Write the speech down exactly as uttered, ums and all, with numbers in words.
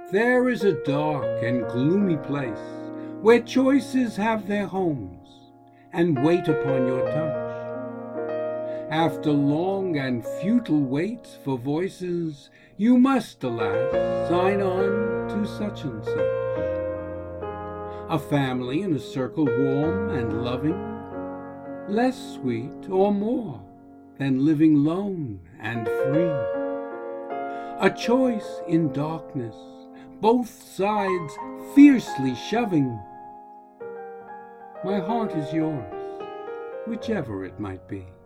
There is a dark and gloomy place where choices have their homes and wait upon your touch. After long and futile waits for voices, you must, alas, sign on to such and such. A family in a circle warm and loving, less sweet or more than living lone and free. A choice in darkness, both sides fiercely shoving. My heart is yours, whichever it might be.